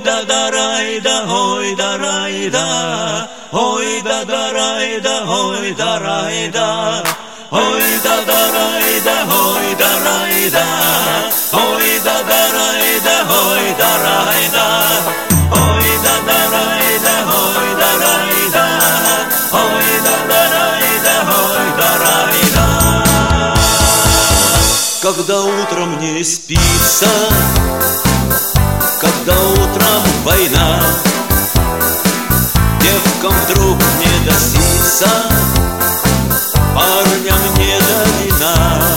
да да рай да, ой да рай да, ой да да рай да, ой да рай да, ой да да рай да, ой да рай да, ой да да рай да, ой да рай да, ой да да рай да, ой да рай да, ой да да рай да, ой да рай да. Когда утром не спится, когда утром война, девкам вдруг не досится, парням не до вина.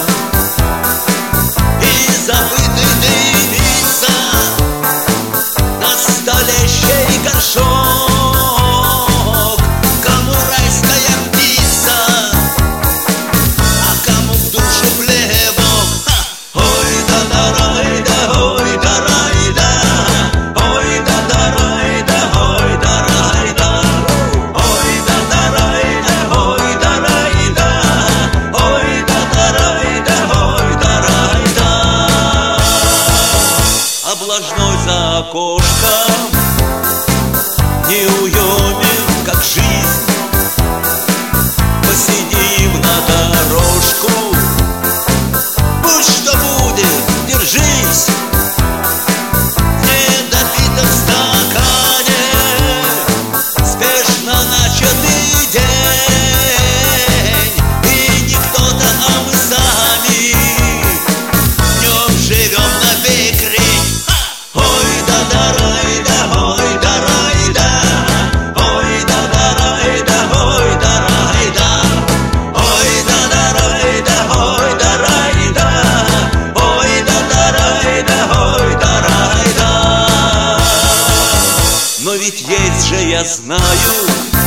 И забыты дымится на столе чей горшок, кому райская птица, а кому в душу плевок. Ой да да рай да, ой да рай да, ой да да рай да, ой да рай да, ой да да рай да, ой да рай да, ой да да рай да, ой да рай да. Облажной за окошком неуемен, как жизнь, посидим на дорожку. Будь что будет, держись. В недопитом стакане спешно начатый день. И не кто-то, а мы сами в нем живем на бекрень. Ой да да рай да, ой да рай да, ой да да рай да, ой да рай да, ой да да рай да, ой да рай да, ой да да рай да, ой да рай да. Но ведь есть же, я знаю,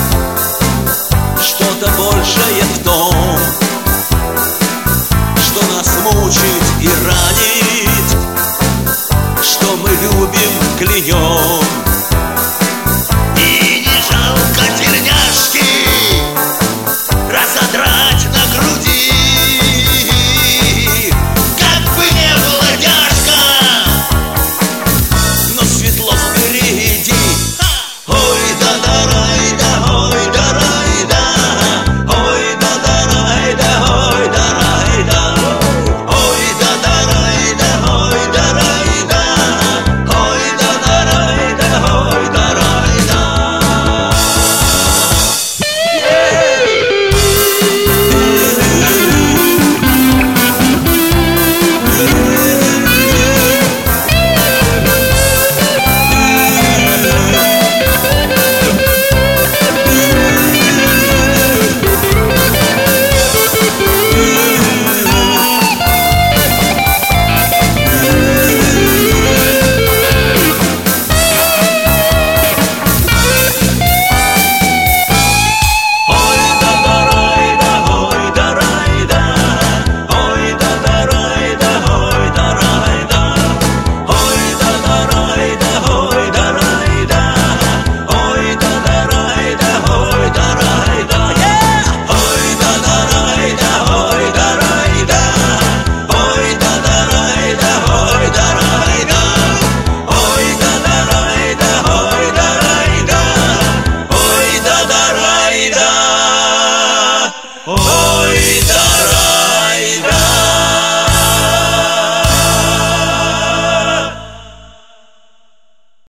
что-то большее в том, что нас мучит и ранит, что мы любим, клянем. И не жалко тельняшки разодрать на груди, как бы не было тяжко, но светло впереди. Ой да да рай да, ой да рай да, ой да да рай да, ой да рай да, ой да да рай да, ой да рай да, ой да да рай да, ой да рай да. Ой да